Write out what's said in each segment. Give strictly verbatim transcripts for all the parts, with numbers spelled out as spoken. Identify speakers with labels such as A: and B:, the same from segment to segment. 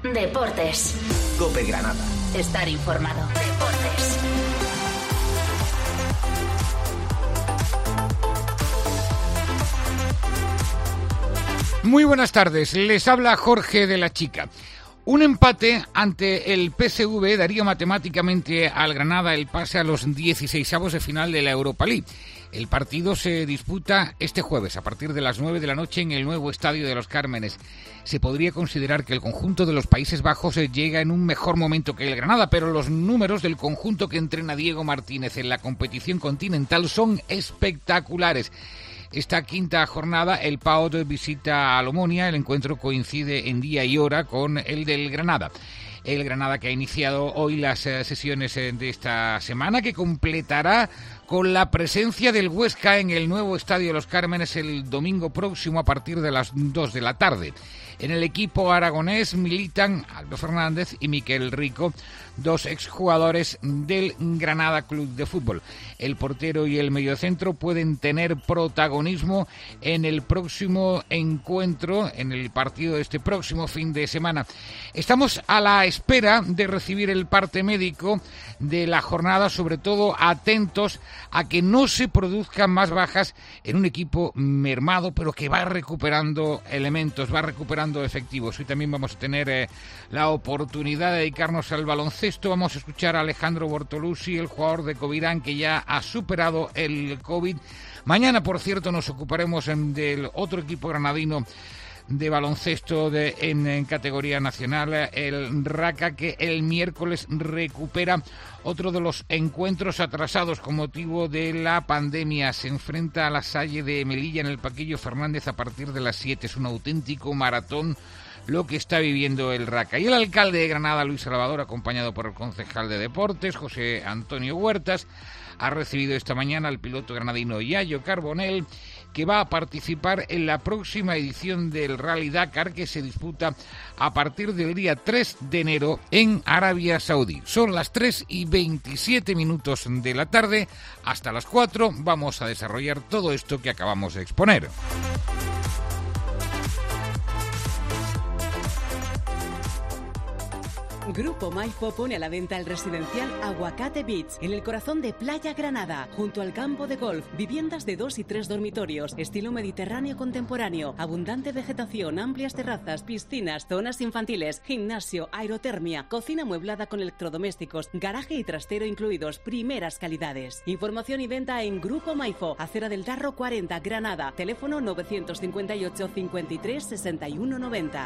A: Deportes.
B: COPE Granada.
A: Estar informado. Deportes.
C: Muy buenas tardes, les habla Jorge de la Chica. Un empate ante el P S V daría matemáticamente al Granada el pase a los dieciseisavos de final de la Europa League. El partido se disputa este jueves a partir de las nueve de la noche en el nuevo Estadio de los Cármenes. Se podría considerar que el conjunto de los Países Bajos llega en un mejor momento que el Granada, pero los números del conjunto que entrena Diego Martínez en la competición continental son espectaculares. Esta quinta jornada, el P A O K visita a Omonia. El encuentro coincide en día y hora con el del Granada. El Granada que ha iniciado hoy las eh, sesiones eh, de esta semana, que completará con la presencia del Huesca en el nuevo Estadio de los Cármenes el domingo próximo a partir de las dos de la tarde. En el equipo aragonés militan Aldo Fernández y Miquel Rico, dos exjugadores del Granada Club de Fútbol. El portero y el mediocentro pueden tener protagonismo en el próximo encuentro, en el partido de este próximo fin de semana. Estamos a la espera de recibir el parte médico de la jornada, sobre todo atentos a que no se produzcan más bajas en un equipo mermado, pero que va recuperando elementos, va recuperando efectivos. Hoy también vamos a tener eh, la oportunidad de dedicarnos al baloncesto. Vamos a escuchar a Alejandro Bortolucci, el jugador de Covirán que ya ha superado el COVID. Mañana, por cierto, nos ocuparemos en, del otro equipo granadino de baloncesto de, en, en categoría nacional, el Raca, que el miércoles recupera otro de los encuentros atrasados con motivo de la pandemia. Se enfrenta a la Salle de Melilla en el Paquillo Fernández a partir de las siete. Es un auténtico maratón lo que está viviendo el Raca. Y el alcalde de Granada, Luis Salvador, acompañado por el concejal de Deportes, José Antonio Huertas, ha recibido esta mañana al piloto granadino Yayo Carbonell, que va a participar en la próxima edición del Rally Dakar, que se disputa a partir del día tres de enero en Arabia Saudí. Son las tres y veintisiete minutos de la tarde. Hasta las cuatro vamos a desarrollar todo esto que acabamos de exponer.
D: Grupo Maipo pone a la venta el residencial Aguacate Beach, en el corazón de Playa Granada, junto al campo de golf. Viviendas de dos y tres dormitorios, estilo mediterráneo contemporáneo, abundante vegetación, amplias terrazas, piscinas, zonas infantiles, gimnasio, aerotermia, cocina amueblada con electrodomésticos, garaje y trastero incluidos, primeras calidades. Información y venta en Grupo Maipo, Acera del Tarro cuarenta, Granada, teléfono novecientos cincuenta y ocho, cincuenta y tres, sesenta y uno, noventa.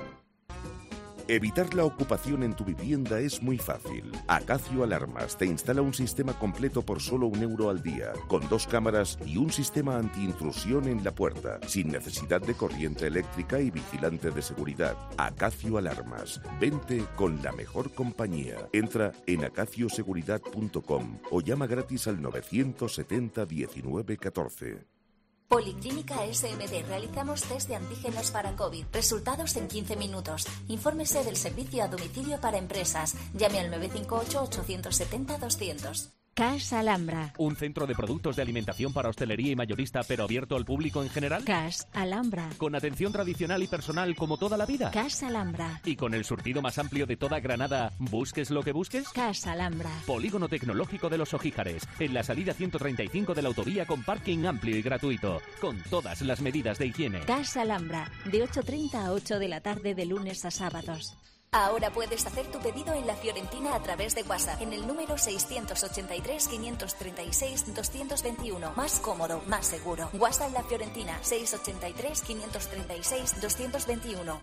E: Evitar la ocupación en tu vivienda es muy fácil. Acacio Alarmas te instala un sistema completo por solo un euro al día, con dos cámaras y un sistema antiintrusión en la puerta, sin necesidad de corriente eléctrica y vigilante de seguridad. Acacio Alarmas. Vente con la mejor compañía. Entra en acacio seguridad punto com o llama gratis al novecientos setenta, diecinueve, catorce.
F: Policlínica S M D. Realizamos test de antígenos para COVID. Resultados en quince minutos. Infórmese del servicio a domicilio para empresas. Llame al nueve cinco ocho, ocho siete cero, doscientos.
G: Cas Alhambra.
H: ¿Un centro de productos de alimentación para hostelería y mayorista, pero abierto al público en general?
G: Cas Alhambra.
H: ¿Con atención tradicional y personal como toda la vida?
G: Cas Alhambra.
H: ¿Y con el surtido más amplio de toda Granada, busques lo que busques?
G: Cas Alhambra.
H: Polígono Tecnológico de los Ojíjares, en la salida ciento treinta y cinco de la autovía, con parking amplio y gratuito, con todas las medidas de higiene.
G: Cas Alhambra, de ocho treinta a ocho de la tarde de lunes a sábados.
F: Ahora puedes hacer tu pedido en La Fiorentina a través de WhatsApp en el número seiscientos ochenta y tres, quinientos treinta y seis, doscientos veintiuno. Más cómodo, más seguro. WhatsApp La Fiorentina, seiscientos ochenta y tres, quinientos treinta y seis, doscientos veintiuno.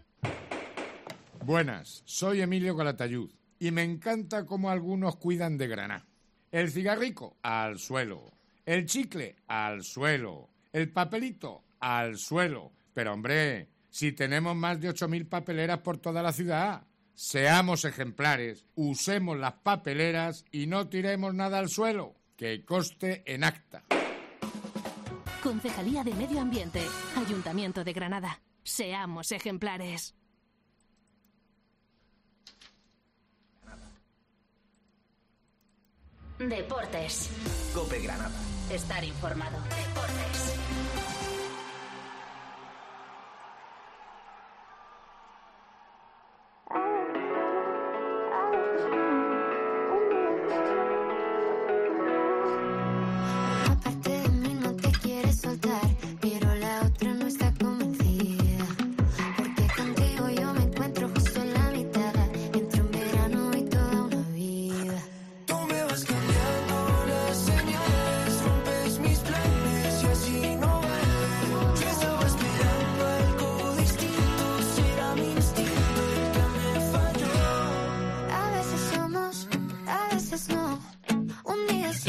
I: Buenas, soy Emilio Calatayud y me encanta cómo algunos cuidan de Granada. El cigarrico, al suelo. El chicle, al suelo. El papelito, al suelo. Pero hombre, si tenemos más de ocho mil papeleras por toda la ciudad, seamos ejemplares, usemos las papeleras y no tiremos nada al suelo, que conste en acta.
J: Concejalía de Medio Ambiente, Ayuntamiento de Granada. Seamos ejemplares.
A: Deportes.
B: COPE Granada.
A: Estar informado. Deportes.
K: Oh.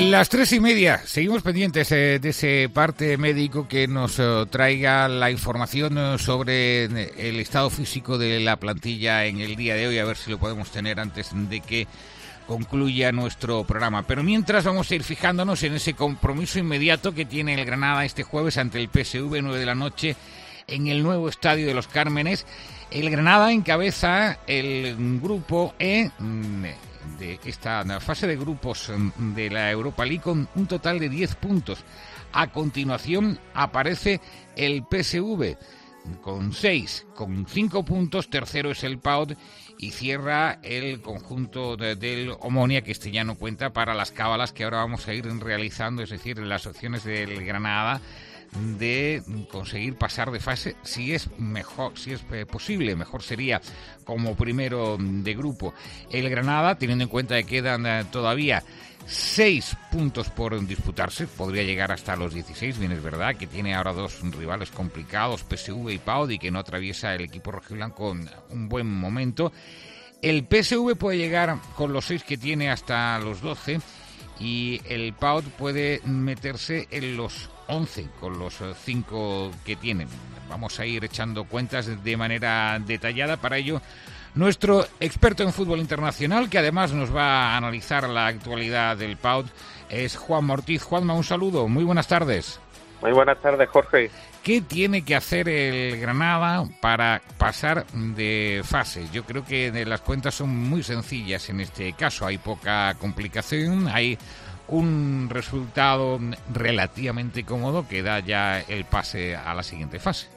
C: Las tres y media, seguimos pendientes eh, de ese parte médico que nos eh, traiga la información eh, sobre el estado físico de la plantilla en el día de hoy, a ver si lo podemos tener antes de que concluya nuestro programa. Pero mientras vamos a ir fijándonos en ese compromiso inmediato que tiene el Granada este jueves ante el P S V, nueve de la noche, en el nuevo Estadio de los Cármenes. El Granada encabeza el grupo E de esta fase de grupos de la Europa League con un total de diez puntos. A continuación aparece el P S V con seis, con cinco puntos. Tercero es el P A O D y cierra el conjunto de, del Omonia, que este ya no cuenta para las cábalas que ahora vamos a ir realizando, es decir, las opciones del Granada de conseguir pasar de fase, si es mejor, si es posible, mejor sería como primero de grupo. El Granada, teniendo en cuenta que quedan todavía seis puntos por disputarse, podría llegar hasta los dieciséis, bien es verdad que tiene ahora dos rivales complicados, P S V y P A O D, y que no atraviesa el equipo rojiblanco con un buen momento. El P S V puede llegar con los seis que tiene hasta los doce, y el P A O D puede meterse en los once con los cinco que tienen. Vamos a ir echando cuentas de manera detallada. Para ello, nuestro experto en fútbol internacional, que además nos va a analizar la actualidad del P A O D, es Juanma Ortiz. Juanma, un saludo, muy buenas tardes.
K: Muy buenas tardes, Jorge.
C: ¿Qué tiene que hacer el Granada para pasar de fase? Yo creo que las cuentas son muy sencillas en este caso. Hay poca complicación, hay un resultado relativamente cómodo que da ya el pase a la siguiente fase.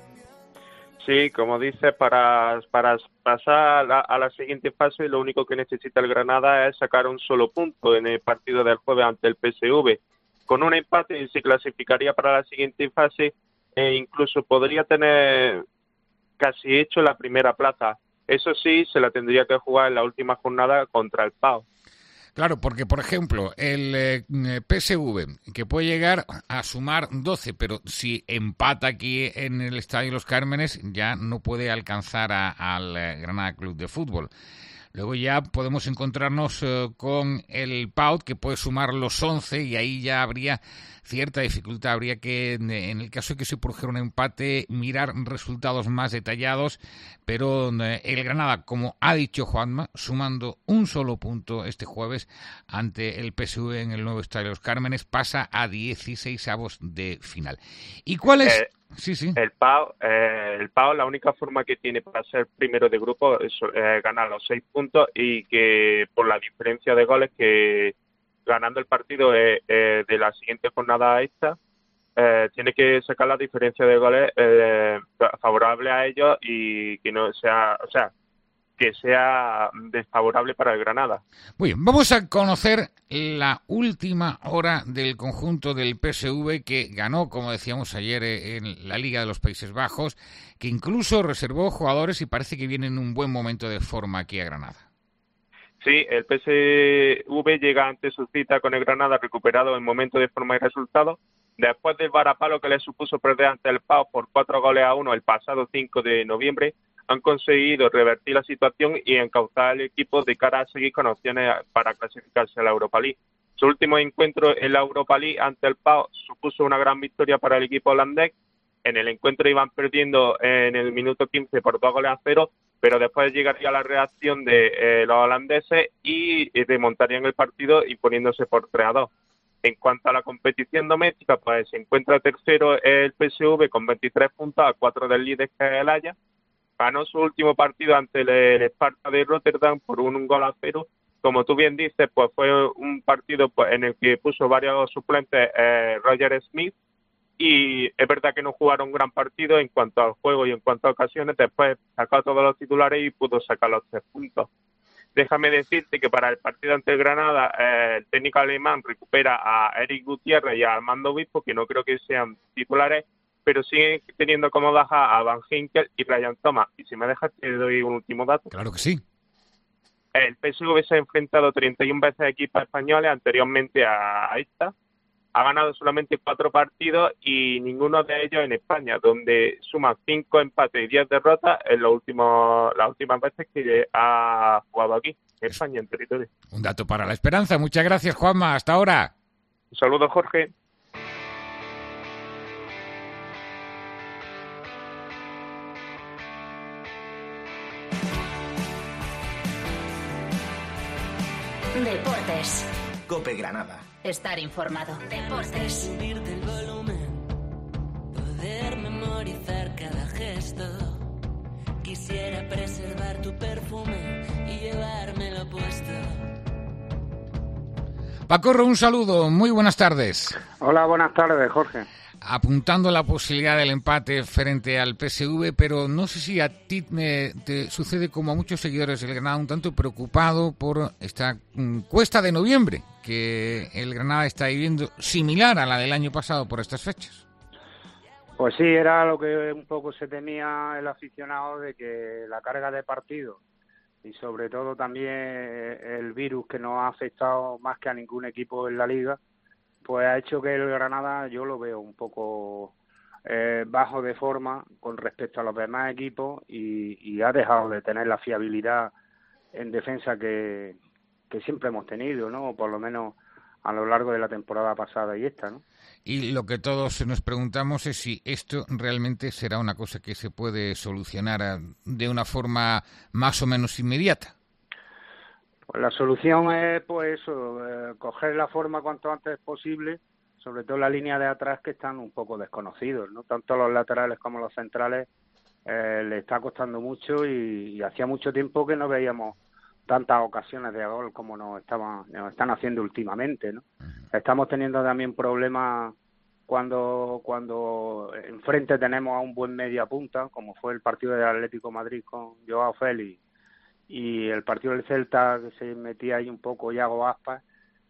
K: Sí, como dices, para, para pasar a la, a la siguiente fase, lo único que necesita el Granada es sacar un solo punto en el partido del jueves ante el P S V. Con un empate se clasificaría para la siguiente fase e incluso podría tener casi hecho la primera plaza. Eso sí, se la tendría que jugar en la última jornada contra el P A O.
C: Claro, porque, por ejemplo, el eh, P S V, que puede llegar a sumar doce, pero si empata aquí en el Estadio de los Cármenes, ya no puede alcanzar a, al eh, Granada Club de Fútbol. Luego ya podemos encontrarnos eh, con el P A O D, que puede sumar los once, y ahí ya habría cierta dificultad. Habría que, en el caso de que se produjera un empate, mirar resultados más detallados, pero eh, el Granada, como ha dicho Juanma, sumando un solo punto este jueves ante el P S V en el nuevo Estadio de los Cármenes, pasa a dieciseisavos de final. ¿Y cuál es...? Eh... Sí, sí.
K: El P A O, eh, el P A O, la única forma que tiene para ser primero de grupo es eh, ganar los seis puntos, y que por la diferencia de goles, que ganando el partido eh, eh, de la siguiente jornada esta, eh, tiene que sacar la diferencia de goles eh, favorable a ellos, y que no sea, o sea, que sea desfavorable para el Granada.
C: Muy bien, vamos a conocer la última hora del conjunto del P S V, que ganó, como decíamos ayer, en la Liga de los Países Bajos, que incluso reservó jugadores y parece que viene en un buen momento de forma aquí a Granada.
K: Sí, el P S V llega ante su cita con el Granada recuperado en momento de forma y resultado, después del varapalo que le supuso perder ante el P A O por cuatro goles a uno el pasado cinco de noviembre. Han conseguido revertir la situación y encauzar al equipo de cara a seguir con opciones para clasificarse a la Europa League. Su último encuentro en la Europa League ante el P A O supuso una gran victoria para el equipo holandés. En el encuentro iban perdiendo en el minuto quince por dos goles a cero, pero después llegaría la reacción de eh, los holandeses y, y remontarían el partido imponiéndose por tres a dos. En cuanto a la competición doméstica, pues se encuentra tercero el P S V con veintitrés puntos, a cuatro del líder, que es el Ajax. Ganó su último partido ante el, el Sparta de Rotterdam por un, un gol a cero. Como tú bien dices, pues fue un partido pues, en el que puso varios suplentes eh, Roger Smith, y es verdad que no jugaron un gran partido en cuanto al juego y en cuanto a ocasiones. Después sacó a todos los titulares y pudo sacar los tres puntos. Déjame decirte que para el partido ante el Granada, eh, el técnico alemán recupera a Eric Gutiérrez y a Armando Obispo, que no creo que sean titulares, pero sigue teniendo como baja a Van Ginkel y Ryan Thomas. Y si me dejas, te doy un último dato.
C: Claro que sí.
K: El P S V se ha enfrentado treinta y una veces a equipos españoles anteriormente a esta. Ha ganado solamente cuatro partidos y ninguno de ellos en España, donde suma cinco empates y diez derrotas en los últimos, las últimas veces que ha jugado aquí, en España, en territorio.
C: Un dato para la esperanza. Muchas gracias, Juanma. Hasta ahora.
K: Un saludo, Jorge.
A: Deportes.
B: COPE Granada.
A: Estar informado. Deportes.
L: Subir del volumen, poder memorizar cada gesto. Quisiera preservar tu perfume y llevármelo puesto.
C: Pacorro, un saludo, muy buenas tardes.
M: Hola, buenas tardes, Jorge.
C: Apuntando la posibilidad del empate frente al P S V, pero no sé si a ti me, te sucede como a muchos seguidores del Granada, un tanto preocupado por esta mm, cuesta de noviembre que el Granada está viviendo, similar a la del año pasado por estas fechas.
M: Pues sí, era lo que un poco se temía el aficionado, de que la carga de partidos y sobre todo también el virus que nos ha afectado más que a ningún equipo en la Liga, pues ha hecho que el Granada, yo lo veo un poco eh, bajo de forma con respecto a los demás equipos y, y ha dejado de tener la fiabilidad en defensa que, que siempre hemos tenido, ¿no? O por lo menos a lo largo de la temporada pasada y esta, ¿no?
C: Y lo que todos nos preguntamos es si esto realmente será una cosa que se puede solucionar de una forma más o menos inmediata.
M: Pues la solución es, pues eso, eh, coger la forma cuanto antes posible, sobre todo la línea de atrás, que están un poco desconocidos, ¿no? Tanto los laterales como los centrales eh, le está costando mucho y, y hacía mucho tiempo que no veíamos tantas ocasiones de gol como nos estaban nos están haciendo últimamente, ¿no? Uh-huh. Estamos teniendo también problemas cuando cuando enfrente tenemos a un buen media punta, como fue el partido del Atlético de Madrid con Joao Félix, y el partido del Celta, que se metía ahí un poco Iago Aspas,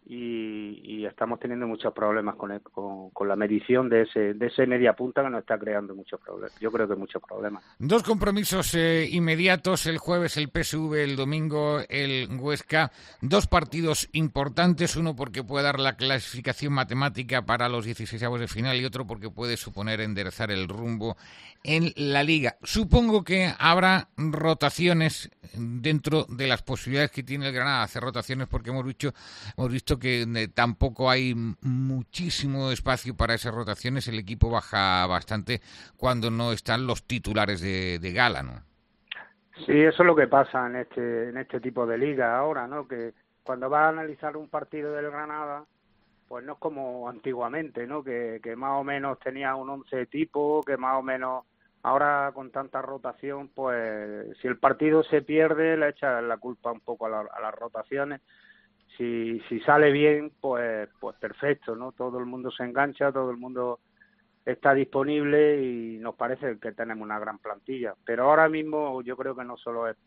M: y, y estamos teniendo muchos problemas con, el, con, con la medición de ese de ese media punta, que nos está creando muchos problemas. Yo creo que muchos problemas.
C: Dos compromisos eh, inmediatos, el jueves el P S V, el domingo el Huesca. Dos partidos importantes, uno porque puede dar la clasificación matemática para los dieciseisavos de final y otro porque puede suponer enderezar el rumbo en la Liga. Supongo que habrá rotaciones dentro de las posibilidades que tiene el Granada, hacer rotaciones, porque hemos visto, hemos visto que eh, tampoco hay muchísimo espacio para esas rotaciones. El equipo baja bastante cuando no están los titulares de, de gala, ¿no?
M: Sí, eso es lo que pasa en este en este tipo de liga ahora, ¿no? Que cuando vas a analizar un partido del Granada, pues no es como antiguamente, ¿no? Que, que más o menos tenía un once tipo, que más o menos ahora con tanta rotación, pues si el partido se pierde, le echa la culpa un poco a, la, a las rotaciones. Si si sale bien, pues pues perfecto, ¿no? Todo el mundo se engancha, todo el mundo está disponible y nos parece que tenemos una gran plantilla. Pero ahora mismo yo creo que no solo es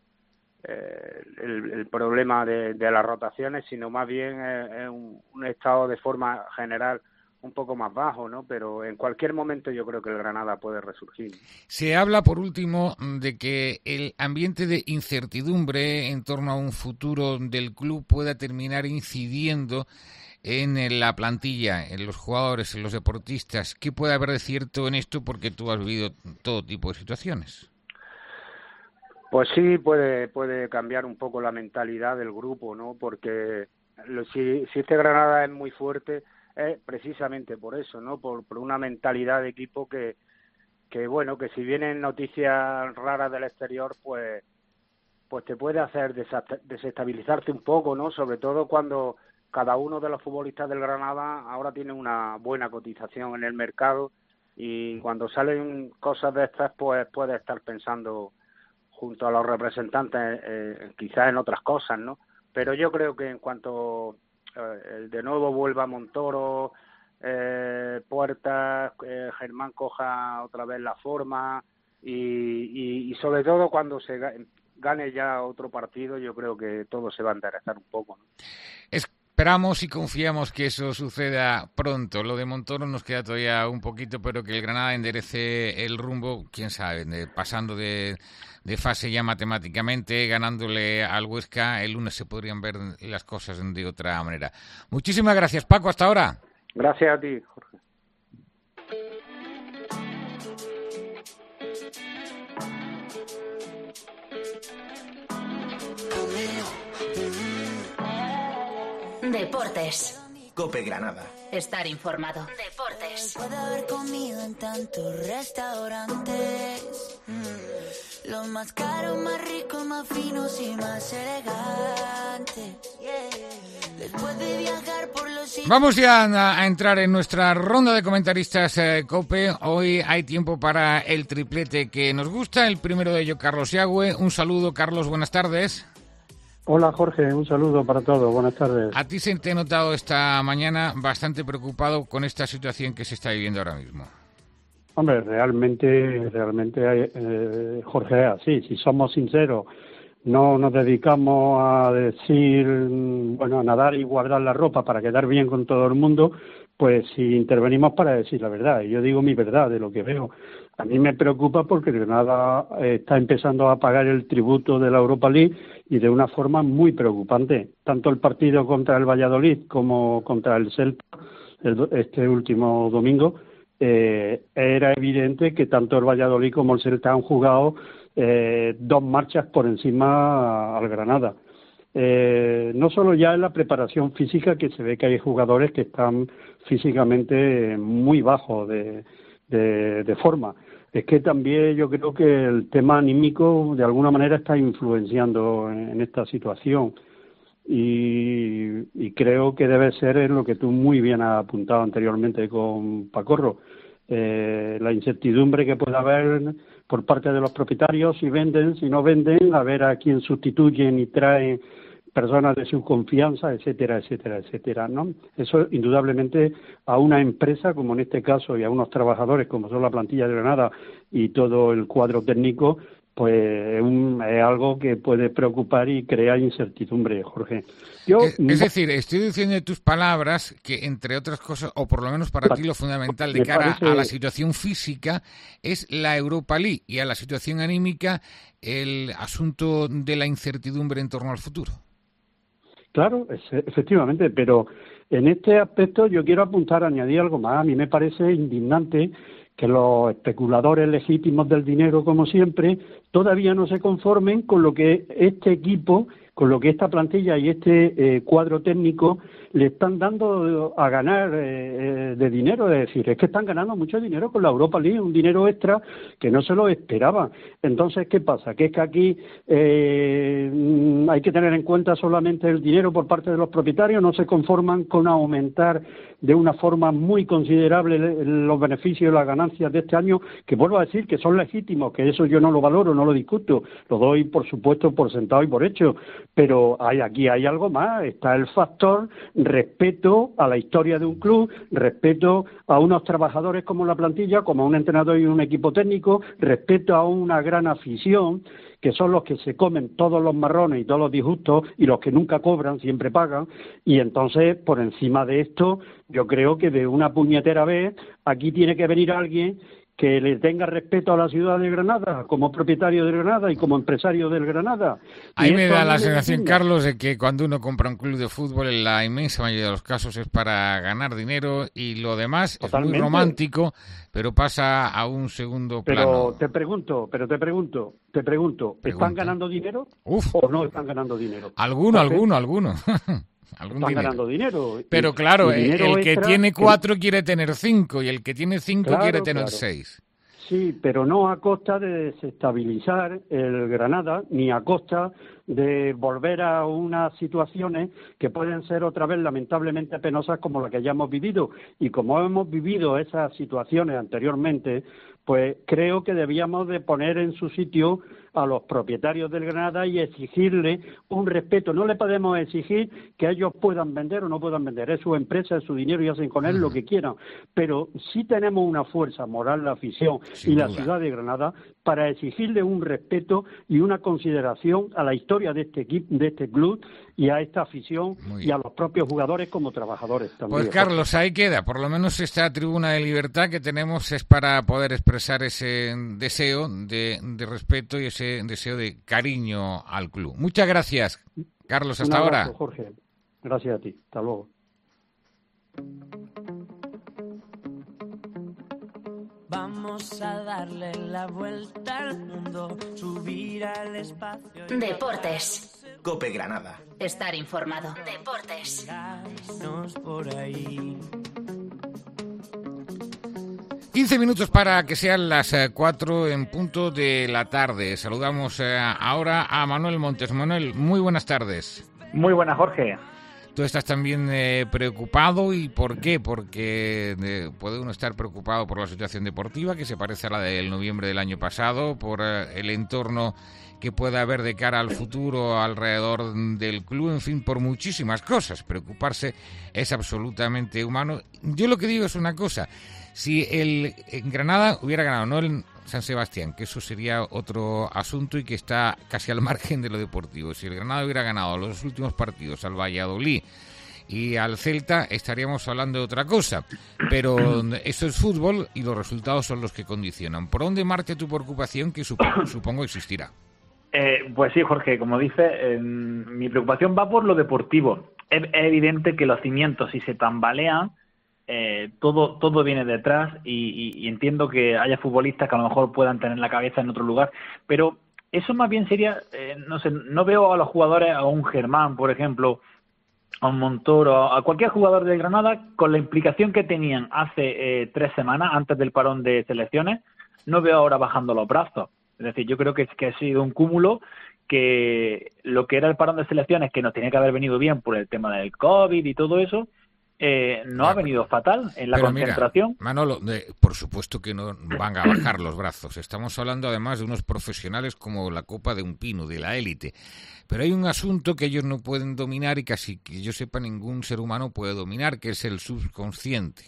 M: eh, el, el problema de, de las rotaciones, sino más bien es, es un, un estado de forma general un poco más bajo, ¿no? Pero en cualquier momento yo creo que el Granada puede resurgir.
C: Se habla, por último, de que el ambiente de incertidumbre en torno a un futuro del club pueda terminar incidiendo en la plantilla, en los jugadores, en los deportistas. ¿Qué puede haber de cierto en esto? Porque tú has vivido todo tipo de situaciones.
M: Pues sí, puede puede cambiar un poco la mentalidad del grupo, ¿no? Porque lo, si, si este Granada es muy fuerte, es precisamente por eso, ¿no? Por, por una mentalidad de equipo que, que, bueno, que si vienen noticias raras del exterior, pues pues te puede hacer desestabilizarte un poco, ¿no? Sobre todo cuando cada uno de los futbolistas del Granada ahora tiene una buena cotización en el mercado, y cuando salen cosas de estas, pues puedes estar pensando junto a los representantes eh, quizás en otras cosas, ¿no? Pero yo creo que en cuanto eh, de nuevo vuelva Montoro, eh, Puertas, eh, Germán coja otra vez la forma y, y, y sobre todo cuando se gane ya otro partido, yo creo que todo se va a enderezar un poco, ¿no?
C: Esperamos y confiamos que eso suceda pronto. Lo de Montoro nos queda todavía un poquito, pero que el Granada enderece el rumbo, quién sabe, de, pasando de, de fase ya matemáticamente, ganándole al Huesca, el lunes se podrían ver las cosas de otra manera. Muchísimas gracias, Paco, hasta ahora.
M: Gracias a ti, Jorge.
A: Deportes.
B: COPE Granada.
A: Estar informado. Deportes.
L: Puede haber comido en tantos restaurantes. Mm. Los más caros, más ricos, más finos y más elegantes. Yeah. Después de viajar por los sitios...
C: Vamos ya a, a entrar en nuestra ronda de comentaristas eh, COPE. Hoy hay tiempo para el triplete que nos gusta. El primero de ellos, Carlos Yagüe. Un saludo, Carlos, buenas tardes.
N: Hola Jorge, un saludo para todos, buenas tardes.
C: A ti se te ha notado esta mañana bastante preocupado con esta situación que se está viviendo ahora mismo.
N: Hombre, realmente, realmente, eh, Jorge, así, si somos sinceros, no nos dedicamos a decir, bueno, a nadar y guardar la ropa para quedar bien con todo el mundo, pues si intervenimos para decir la verdad, y yo digo mi verdad de lo que veo. A mí me preocupa porque Granada está empezando a pagar el tributo de la Europa League y de una forma muy preocupante. Tanto el partido contra el Valladolid como contra el Celta, el, este último domingo, eh, era evidente que tanto el Valladolid como el Celta han jugado eh, dos marchas por encima al Granada. Eh, no solo ya en la preparación física, que se ve que hay jugadores que están físicamente muy bajos de, de, de forma, es que también yo creo que el tema anímico de alguna manera está influenciando en, en esta situación y, y creo que debe ser en lo que tú muy bien has apuntado anteriormente con Pacorro, eh, la incertidumbre que puede haber por parte de los propietarios, si venden, si no venden, a ver a quién sustituyen y traen personas de su confianza, etcétera, etcétera, etcétera, ¿no? Eso indudablemente a una empresa como en este caso y a unos trabajadores como son la plantilla de Granada y todo el cuadro técnico, pues es, un, es algo que puede preocupar y crear incertidumbre, Jorge. Yo,
C: es, es decir, estoy diciendo de tus palabras que, entre otras cosas, o por lo menos para ti lo fundamental de cara parece... a la situación física es la Europa League y a la situación anímica el asunto de la incertidumbre en torno al futuro.
N: Claro, efectivamente, pero en este aspecto yo quiero apuntar, añadir algo más. A mí me parece indignante que los especuladores legítimos del dinero, como siempre, todavía no se conformen con lo que este equipo, con lo que esta plantilla y este eh, cuadro técnico le están dando a ganar eh, de dinero. Es decir, es que están ganando mucho dinero con la Europa League, un dinero extra que no se lo esperaban. Entonces, ¿qué pasa? Que es que aquí eh, hay que tener en cuenta solamente el dinero por parte de los propietarios, no se conforman con aumentar de una forma muy considerable los beneficios y las ganancias de este año, que vuelvo a decir que son legítimos, que eso yo no lo valoro, no lo discuto, lo doy por supuesto por sentado y por hecho, pero hay aquí hay algo más, está el factor respeto a la historia de un club, respeto a unos trabajadores como la plantilla, como a un entrenador y un equipo técnico, respeto a una gran afición, que son los que se comen todos los marrones y todos los disgustos y los que nunca cobran, siempre pagan, y entonces, por encima de esto, yo creo que de una puñetera vez, aquí tiene que venir alguien que le tenga respeto a la ciudad de Granada, como propietario de Granada y como empresario del Granada.
C: Ahí me da la sensación, Carlos, de que cuando uno compra un club de fútbol, en la inmensa mayoría de los casos es para ganar dinero y lo demás Totalmente. Es muy romántico, pero pasa a un segundo plano.
N: Pero te pregunto, pero te pregunto, te pregunto, ¿están Pregunta. ganando dinero Uf. o no están ganando dinero?
C: Alguno, ¿Por alguno, alguno.
N: Están dinero. ganando dinero.
C: Pero
N: y,
C: claro,
N: y
C: el que
N: extra,
C: tiene cuatro que... quiere tener cinco y el que tiene cinco claro, quiere tener claro. seis.
N: Sí, pero no a costa de desestabilizar el Granada, ni a costa de volver a unas situaciones que pueden ser otra vez lamentablemente penosas como la que ya hemos vivido. Y como hemos vivido esas situaciones anteriormente, pues creo que debíamos de poner en su sitio a los propietarios del Granada y exigirle un respeto. No le podemos exigir que ellos puedan vender o no puedan vender. Es su empresa, es su dinero y hacen con él lo que quieran. Pero sí tenemos una fuerza moral, la afición Sin y duda. la ciudad de Granada para exigirle un respeto y una consideración a la historia de este equipo, de este club y a esta afición y a los propios jugadores como trabajadores también.
C: Pues Carlos, ahí queda. Por lo menos esta tribuna de libertad que tenemos es para poder expresar ese deseo de, de respeto y ese deseo de cariño al club. Muchas gracias, Carlos, hasta
N: Un abrazo,
C: ahora.
N: Jorge. Gracias a ti. Hasta luego.
L: Vamos a darle la vuelta al mundo, subir al espacio.
A: Deportes.
B: COPE Granada.
A: Estar informado. Deportes.
C: quince minutos para que sean las cuatro en punto de la tarde. Saludamos eh, ahora a Manuel Montes. Manuel, muy buenas tardes.
O: Muy buenas, Jorge.
C: Tú estás también eh, preocupado, ¿y por qué? Porque eh, puede uno estar preocupado por la situación deportiva, que se parece a la del noviembre del año pasado, por eh, el entorno que pueda haber de cara al futuro alrededor del club, en fin, por muchísimas cosas. Preocuparse es absolutamente humano. Yo lo que digo es una cosa: si el en Granada hubiera ganado, no el San Sebastián, que eso sería otro asunto y que está casi al margen de lo deportivo. Si el Granada hubiera ganado los últimos partidos al Valladolid y al Celta, estaríamos hablando de otra cosa. Pero esto es fútbol y los resultados son los que condicionan. ¿Por dónde marcha tu preocupación, que supongo, supongo existirá?
O: Eh, pues sí, Jorge, como dice, eh, mi preocupación va por lo deportivo. Es, es evidente que los cimientos, si se tambalean, Eh, todo todo viene detrás y, y, y entiendo que haya futbolistas que a lo mejor puedan tener la cabeza en otro lugar, pero eso más bien sería, eh, no sé, no veo a los jugadores, a un Germán, por ejemplo, a un Montoro, a cualquier jugador de Granada, con la implicación que tenían hace eh, tres semanas, antes del parón de selecciones, no veo ahora bajando los brazos. Es decir, yo creo que, que ha sido un cúmulo, que lo que era el parón de selecciones, que nos tenía que haber venido bien por el tema del COVID y todo eso, Eh, no ha venido fatal en la
C: Pero
O: concentración.
C: Mira, Manolo, de, por supuesto que no van a bajar los brazos. Estamos hablando además de unos profesionales como la copa de un pino, de la élite. Pero hay un asunto que ellos no pueden dominar y casi que yo sepa ningún ser humano puede dominar, que es el subconsciente.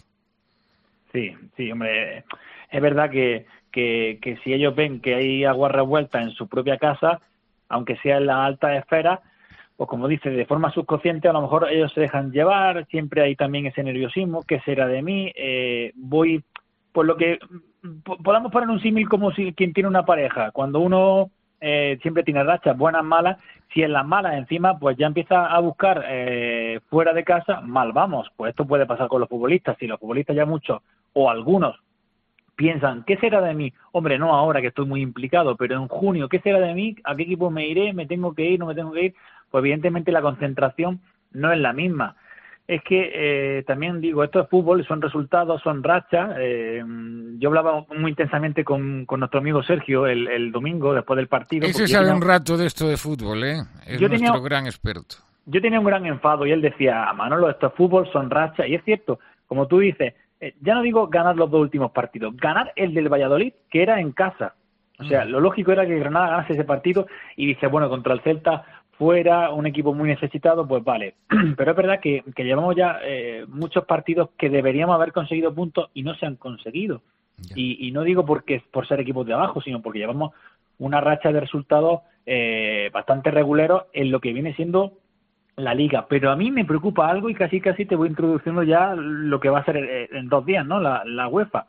O: Sí, sí, hombre, es verdad que, que, que si ellos ven que hay agua revuelta en su propia casa, aunque sea en la alta esfera, pues como dice, de forma subconsciente a lo mejor ellos se dejan llevar, siempre hay también ese nerviosismo, ¿qué será de mí? Eh, voy, por lo que podamos poner un símil como si quien tiene una pareja, cuando uno eh, siempre tiene rachas, buenas, malas, si en las malas encima pues ya empieza a buscar eh, fuera de casa, mal vamos. Pues esto puede pasar con los futbolistas, si los futbolistas ya muchos o algunos piensan, ¿qué será de mí? Hombre, no ahora que estoy muy implicado, pero en junio, ¿qué será de mí? ¿A qué equipo me iré? ¿Me tengo que ir? ¿No me tengo que ir? Pues evidentemente la concentración no es la misma. Es que eh, también digo, esto es fútbol, son resultados, son rachas. Eh, yo hablaba muy intensamente con, con nuestro amigo Sergio el, el domingo, después del partido.
C: Ese sabe tenía... un rato de esto de fútbol, ¿eh? Es
O: yo
C: nuestro
O: tenía...
C: gran experto.
O: Yo tenía un gran enfado y él decía, Manolo, esto es fútbol, son rachas. Y es cierto, como tú dices, eh, ya no digo ganar los dos últimos partidos, ganar el del Valladolid, que era en casa. O sea, mm. lo lógico era que Granada ganase ese partido y dice, bueno, contra el Celta fuera, un equipo muy necesitado, pues vale. Pero es verdad que, que llevamos ya eh, muchos partidos que deberíamos haber conseguido puntos y no se han conseguido. Y, y no digo porque por ser equipos de abajo, sino porque llevamos una racha de resultados eh, bastante reguleros en lo que viene siendo la Liga. Pero a mí me preocupa algo y casi casi te voy introduciendo ya lo que va a ser en dos días, ¿no? La, la UEFA.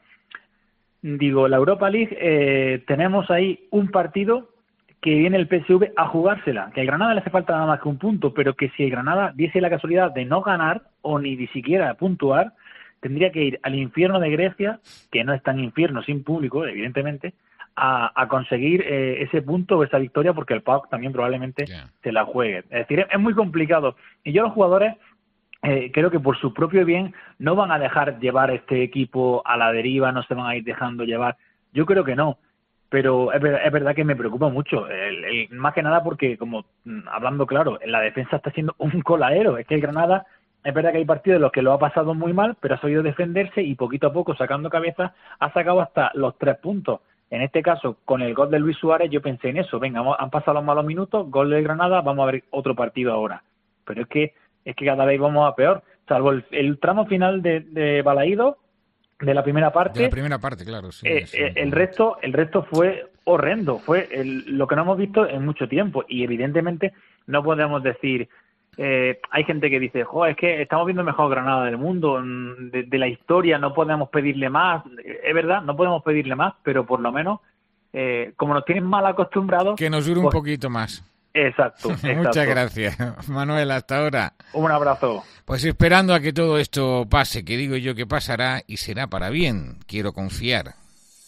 O: Digo, la Europa League, eh, tenemos ahí un partido que viene el P S V a jugársela, que al Granada le hace falta nada más que un punto, pero que si el Granada diese la casualidad de no ganar o ni ni siquiera puntuar, tendría que ir al infierno de Grecia, que no es tan infierno sin público, evidentemente, a, a conseguir eh, ese punto o esa victoria, porque el P A O K también probablemente yeah. se la juegue. Es decir, es, es muy complicado. Y yo los jugadores eh, creo que por su propio bien no van a dejar llevar este equipo a la deriva, no se van a ir dejando llevar. Yo creo que no. Pero es verdad, es verdad que me preocupa mucho, el, el, más que nada porque, como hablando claro, la defensa está siendo un coladero. Es que el Granada, es verdad que hay partidos en los que lo ha pasado muy mal, pero ha sabido defenderse y poquito a poco, sacando cabeza, ha sacado hasta los tres puntos. En este caso, con el gol de Luis Suárez, yo pensé en eso. Venga, han pasado los malos minutos, gol del Granada, vamos a ver otro partido ahora. Pero es que es que cada vez vamos a peor. Salvo el, el tramo final de, de Balaído, de la primera parte.
C: De la primera parte, claro, sí.
O: Eh,
C: sí.
O: Eh, el resto el resto fue horrendo, fue el, lo que no hemos visto en mucho tiempo. Y evidentemente no podemos decir... Eh, hay gente que dice, jo, es que estamos viendo el mejor Granada del mundo, de, de la historia, no podemos pedirle más. Es verdad, no podemos pedirle más, pero por lo menos, eh, como nos tienen mal acostumbrados...
C: Que nos dure pues, un poquito más.
O: Exacto, exacto.
C: Muchas gracias, Manuel, hasta ahora.
O: Un abrazo.
C: Pues esperando a que todo esto pase, que digo yo que pasará y será para bien, quiero confiar.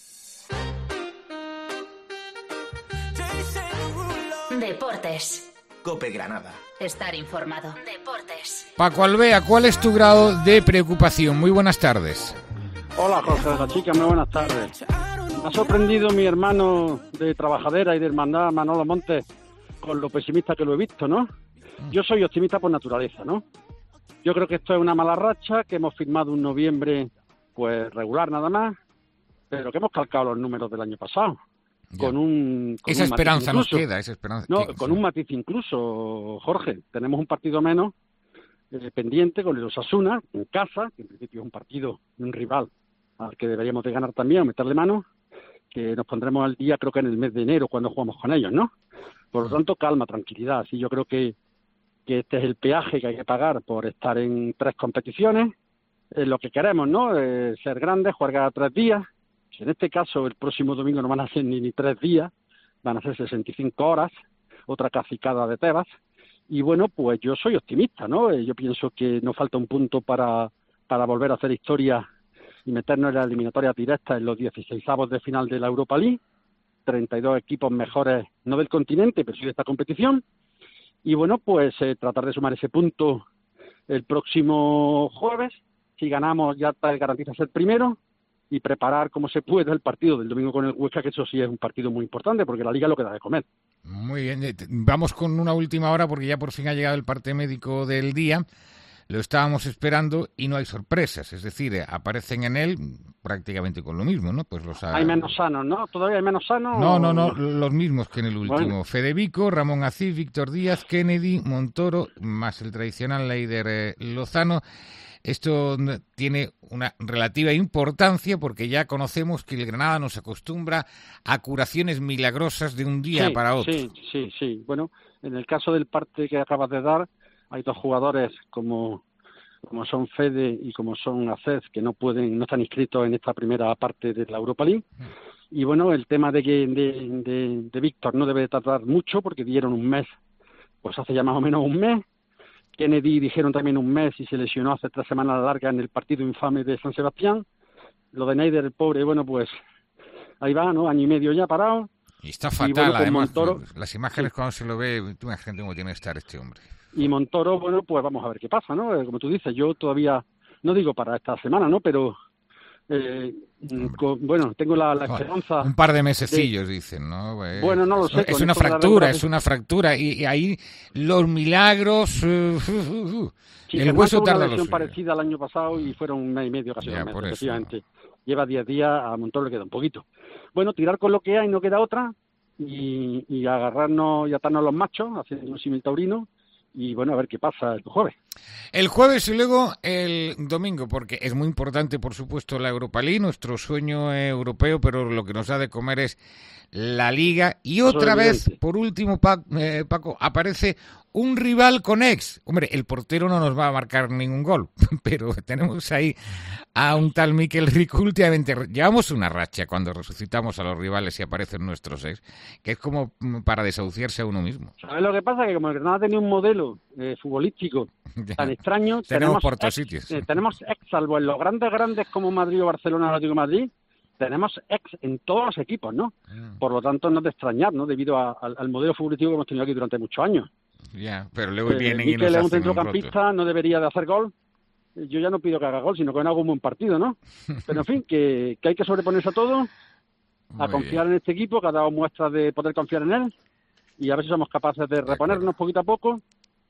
A: Deportes.
B: COPE Granada.
A: Estar informado. Deportes.
C: Paco Alvea, ¿cuál es tu grado de preocupación? Muy buenas tardes.
N: Hola, Jorge de la Chica, muy buenas tardes. Me ha sorprendido mi hermano de trabajadera y de hermandad, Manolo Montes, con lo pesimista que lo he visto, ¿no? Yo soy optimista por naturaleza, ¿no? Yo creo que esto es una mala racha, que hemos firmado un noviembre, pues, regular nada más, pero que hemos calcado los números del año pasado. Ya. Con un con
C: esa
N: un
C: esperanza nos
N: incluso.
C: queda, esa esperanza.
N: No,
C: que,
N: con
C: sí.
N: un matiz incluso, Jorge. Tenemos un partido menos eh, pendiente con el Osasuna, en casa, que en principio es un partido, un rival al que deberíamos de ganar también, o meterle mano, que nos pondremos al día creo que en el mes de enero cuando jugamos con ellos, ¿no? Por lo tanto, calma, tranquilidad. Sí, yo creo que, que este es el peaje que hay que pagar por estar en tres competiciones. Es lo que queremos, ¿no? Eh, ser grandes, jugar cada tres días. En este caso, el próximo domingo no van a ser ni, ni tres días, van a ser sesenta y cinco horas, otra cacicada de Tebas. Y bueno, pues yo soy optimista, ¿no? Yo pienso que nos falta un punto para, para volver a hacer historia y meternos en la eliminatoria directa en los dieciseisavos de final de la Europa League. treinta y dos equipos mejores, no del continente, pero sí de esta competición. Y bueno, pues eh, tratar de sumar ese punto el próximo jueves. Si ganamos, ya garantiza ser primero. Y preparar como se puede el partido del domingo con el Huesca, que eso sí es un partido muy importante, porque la Liga lo que da de comer.
C: Muy bien, vamos con una última hora, porque ya por fin ha llegado el parte médico del día. Lo estábamos esperando y no hay sorpresas, es decir, aparecen en él prácticamente con lo mismo, ¿no? Pues los ha...
N: Hay menos sanos, ¿no? ¿Todavía hay menos sanos?
C: No,
N: o...
C: no, no, los mismos que en el último. Bueno. Fedevico, Ramón Acid, Víctor Díaz, Kennedy, Montoro, más el tradicional Leider eh, Lozano. Esto tiene una relativa importancia porque ya conocemos que el Granada nos acostumbra a curaciones milagrosas de un día
N: sí,
C: para otro.
N: Sí, sí, sí. Bueno, en el caso del parte que acabas de dar, hay dos jugadores como, como son Fede y como son Acez que no pueden, no están inscritos en esta primera parte de la Europa League. Y bueno, el tema de que de, de, de Víctor no debe tardar mucho porque dieron un mes, pues hace ya más o menos un mes. Kennedy dijeron también un mes y se lesionó hace tres semanas largas en el partido infame de San Sebastián. Lo de Neider, el pobre, bueno, pues ahí va, ¿no? Año y medio ya parado.
C: Y está fatal, y bueno, además, Montoro, las imágenes sí. Cuando se lo ve, tú imagínate cómo tiene que estar este hombre.
N: Y Montoro, bueno, pues vamos a ver qué pasa, ¿no? Como tú dices, yo todavía, no digo para esta semana, ¿no? Pero, eh, con, bueno, tengo la, la esperanza...
C: Un par de mesecillos, de... dicen, ¿no? Eh,
N: bueno, no lo sé.
C: Es una fractura, es una fractura. Y, y ahí los milagros... Uh, uh, uh,
N: sí,
C: el hueso tarda
N: una lesión
C: lo
N: parecida al año pasado y fueron un mes y medio, casi
C: ya,
N: un mes,
C: por
N: efectivamente.
C: Eso.
N: Lleva diez días, a Montoro le queda un poquito. Bueno, tirar con lo que hay, no queda otra, y, y agarrarnos y atarnos los machos, haciendo un símil taurino, y bueno, a ver qué pasa el jueves.
C: El jueves y luego el domingo, porque es muy importante, por supuesto, la Europa League, nuestro sueño europeo, pero lo que nos da de comer es la Liga. Y otra vez, por último, Paco, aparece un rival con ex. Hombre, el portero no nos va a marcar ningún gol, pero tenemos ahí a un tal Miquel Rico. Últimamente llevamos una racha cuando resucitamos a los rivales y aparecen nuestros ex, que es como para desahuciarse a uno mismo.
N: ¿Sabes lo que pasa? Que como el Granada tenía un modelo eh, futbolístico
C: ya.
N: tan extraño,
C: tenemos,
N: tenemos
C: por todos
N: ex,
C: sitios.
N: Eh, tenemos ex, salvo en los grandes grandes como Madrid o Barcelona o Atlético de Madrid, tenemos ex en todos los equipos, ¿no? Mm. Por lo tanto, no es de extrañar, ¿no? Debido a, al, al modelo futbolístico que hemos tenido aquí durante muchos años.
C: Ya, pero luego
N: eh,
C: vienen y nos
N: hacen
C: hacen
N: un centrocampista,
C: un
N: no debería de hacer gol. Yo ya no pido que haga gol, sino que haga un buen partido, ¿no? Pero en fin, que, que hay que sobreponerse a todo, a Muy confiar bien. en este equipo, que ha dado muestras de poder confiar en él, y a ver si somos capaces de reponernos poquito a poco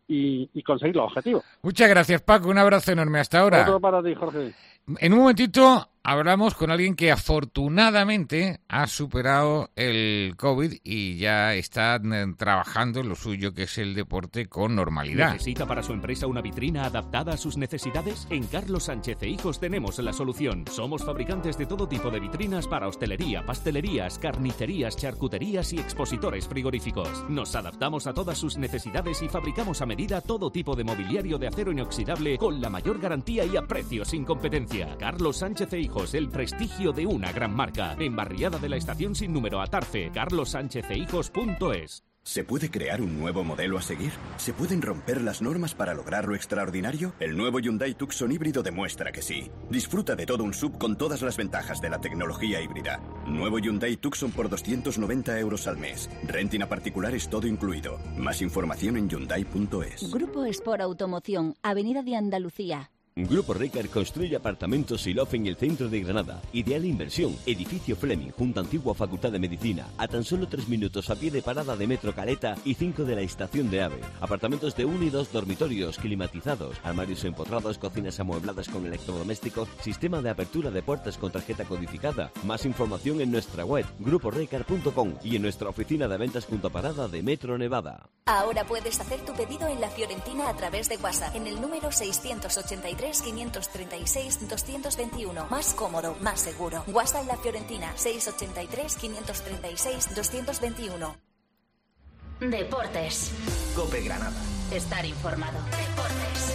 N: y, y conseguir los objetivos.
C: Muchas gracias, Paco. Un abrazo enorme. Hasta ahora.
N: Otro para ti, Jorge.
C: En un momentito hablamos con alguien que afortunadamente ha superado el COVID y ya está trabajando en lo suyo, que es el deporte, con normalidad.
H: ¿Necesita para su empresa una vitrina adaptada a sus necesidades? En Carlos Sánchez e Hijos tenemos la solución. Somos fabricantes de todo tipo de vitrinas para hostelería, pastelerías, carnicerías, charcuterías y expositores frigoríficos. Nos adaptamos a todas sus necesidades y fabricamos a medida todo tipo de mobiliario de acero inoxidable con la mayor garantía y a precios sin competencia. Carlos Sánchez e Hijos, el prestigio de una gran marca. En Barriada de la Estación sin número, Atarfe, carlos sánchez e hijos punto es.
P: ¿Se puede crear un nuevo modelo a seguir? ¿Se pueden romper las normas para lograr lo extraordinario? El nuevo Hyundai Tucson híbrido demuestra que sí. Disfruta de todo un S U V con todas las ventajas de la tecnología híbrida. Nuevo Hyundai Tucson por doscientos noventa euros al mes. Renting a particulares todo incluido. Más información en hyundai punto es.
G: Grupo Sport Automoción, Avenida de Andalucía.
Q: Grupo Recar construye apartamentos y loft en el centro de Granada. Ideal inversión. Edificio Fleming, junto a antigua Facultad de Medicina. A tan solo tres minutos a pie de parada de Metro Caleta y cinco de la estación de AVE. Apartamentos de uno y dos dormitorios, climatizados, armarios empotrados, cocinas amuebladas con electrodomésticos, sistema de apertura de puertas con tarjeta codificada. Más información en nuestra web, grupo recar punto com, y en nuestra oficina de ventas junto a parada de Metro Nevada.
F: Ahora puedes hacer tu pedido en La Fiorentina a través de WhatsApp en el número seiscientos ochenta y tres quinientos treinta y seis doscientos veintiuno. Más cómodo, más seguro. WhatsApp en La Fiorentina seiscientos ochenta y tres quinientos treinta y seis doscientos veintiuno.
A: Deportes.
B: COPE Granada.
A: Estar informado. Deportes.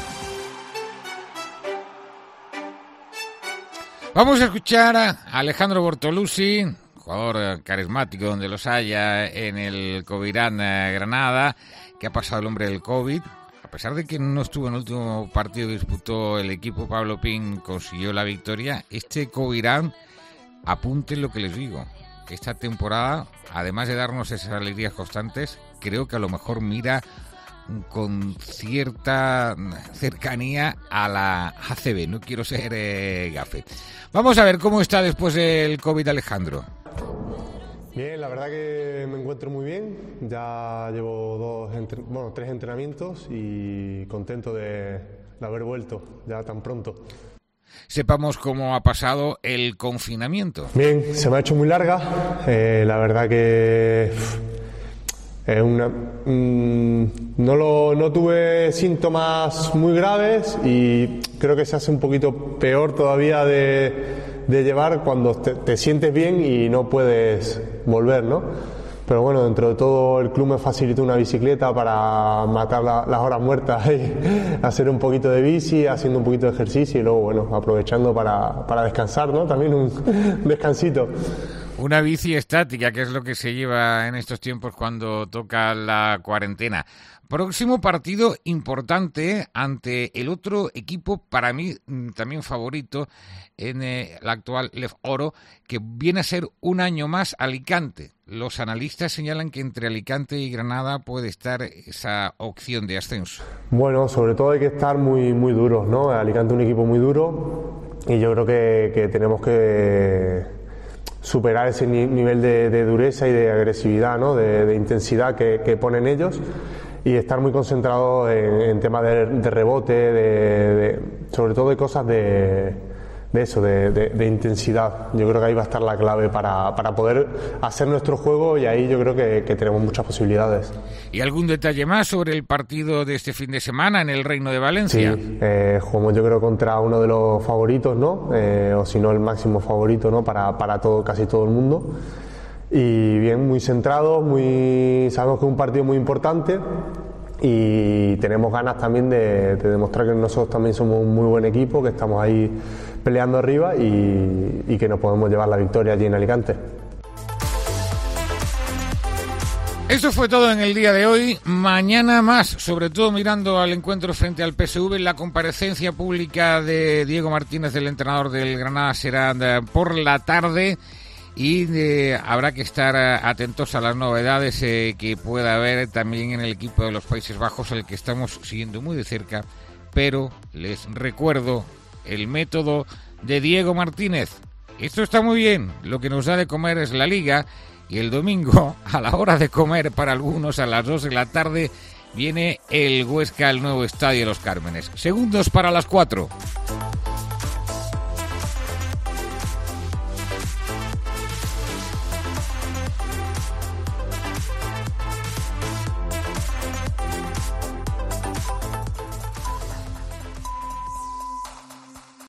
C: Vamos a escuchar a Alejandro Bortolucci, jugador carismático donde los haya en el Covirán Granada, que ha pasado el hombre del COVID. A pesar de que no estuvo en el último partido que disputó el equipo, Pablo Pin consiguió la victoria. Este Covirán, apunten lo que les digo, que esta temporada, además de darnos esas alegrías constantes, creo que a lo mejor mira con cierta cercanía a la A C B. No quiero ser eh, gafe. Vamos a ver cómo está después del COVID, Alejandro.
R: Bien, la verdad que me encuentro muy bien. Ya llevo dos, entre... bueno, tres entrenamientos y contento de, de haber vuelto ya tan pronto.
C: Sepamos cómo ha pasado el confinamiento.
R: Bien, se me ha hecho muy larga. Eh, la verdad que es una, mmm, no, lo, no tuve síntomas muy graves y creo que se hace un poquito peor todavía de, de llevar cuando te, te sientes bien y no puedes volver, ¿no? Pero bueno, dentro de todo el club me facilitó una bicicleta para matar la, las horas muertas y hacer un poquito de bici, haciendo un poquito de ejercicio y luego, bueno, aprovechando para, para descansar, ¿no? También un descansito.
C: Una bici estática, que es lo que se lleva en estos tiempos cuando toca la cuarentena. Próximo partido importante ante el otro equipo, para mí también favorito, en eh, la actual Lef Oro, que viene a ser un año más Alicante. Los analistas señalan que entre Alicante y Granada puede estar esa opción de ascenso.
R: Bueno, sobre todo hay que estar muy, muy duros, ¿no? Alicante es un equipo muy duro y yo creo que, que tenemos que superar ese ni- nivel de, de dureza y de agresividad, ¿no? De, de intensidad que, que ponen ellos. Y estar muy concentrado en, en temas de, de rebote, de, de, sobre todo de cosas de, de eso, de, de, de intensidad. Yo creo que ahí va a estar la clave para, para poder hacer nuestro juego y ahí yo creo que, que tenemos muchas posibilidades.
C: ¿Y algún detalle más sobre el partido de este fin de semana en el Reino de Valencia?
R: Sí, eh, jugamos yo creo contra uno de los favoritos, ¿no? Eh, o si no el máximo favorito, ¿no? Para, para todo, casi todo el mundo. Y bien, muy centrados, muy, sabemos que es un partido muy importante y tenemos ganas también de, de demostrar que nosotros también somos un muy buen equipo, que estamos ahí peleando arriba y, y que nos podemos llevar la victoria allí en Alicante.
C: Eso fue todo en el día de hoy. Mañana más, sobre todo mirando al encuentro frente al P S V, la comparecencia pública de Diego Martínez, el entrenador del Granada, será por la tarde. Y eh, habrá que estar atentos a las novedades eh, que pueda haber también en el equipo de los Países Bajos, al que estamos siguiendo muy de cerca. Pero les recuerdo el método de Diego Martínez. Esto está muy bien, lo que nos da de comer es la Liga. Y el domingo, a la hora de comer para algunos, a las dos de la tarde, viene el Huesca al nuevo Estadio de los Cármenes. Segundos para las cuatro.